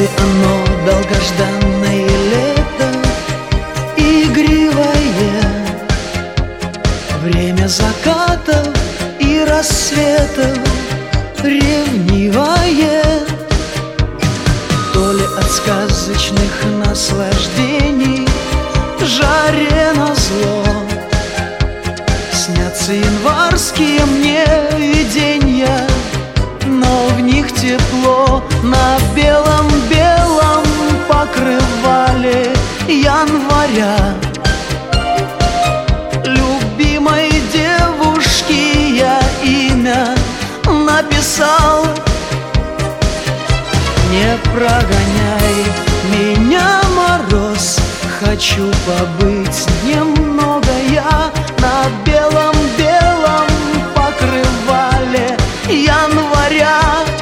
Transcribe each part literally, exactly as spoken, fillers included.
ли оно долгожданное лето, игривое, время закатов и рассветов, ревнивое? То ли от сказочных наслаждений жаре назло снятся январские мне виденья, но в них тепло на белом-белом покрывале января. Любимой девушке я имя написал. Не прогоняй меня, мороз, хочу побыть немного я на белом-белом покрывале января.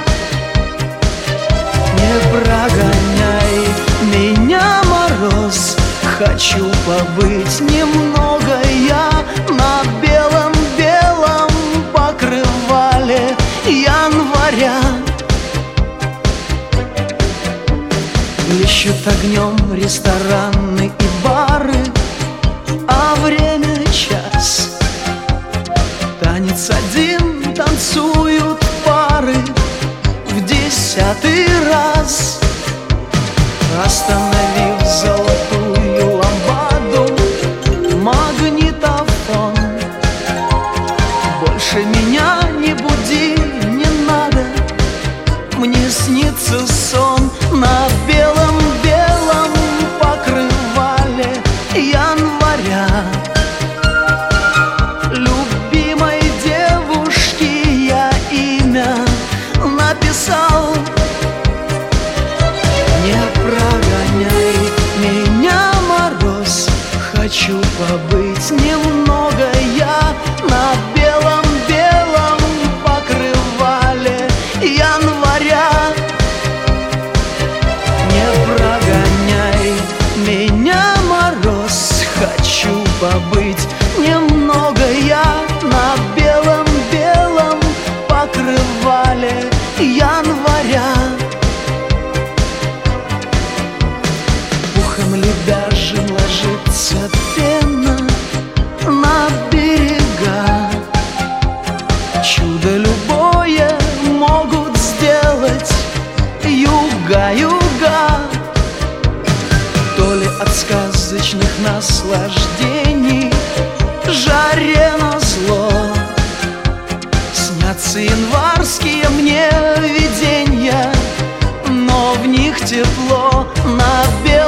Не прогоняй меня, мороз, хочу побыть немного я на белом-белом покрывале января. Блещут огнем рестораны и бары, а время час. Танец один танцуют пары в десятый раз. Остановив золотую лампаду, магнитофон, больше меня не буди, не надо, мне снится сон на белом-белом покрывале января. Любимой девушке я имя написал. Не прогоняй меня, мороз, хочу побыть немного я на белом-белом покрывале января. Не прогоняй меня, мороз, хочу побыть немного я на белом-белом покрывале января. Пухом ли даже ложится пена на берега? Чудо любое могут сделать юга-юга. То ли от сказочных наслаждений жаре назло снятся январские мне виденья, но в них тепло на белом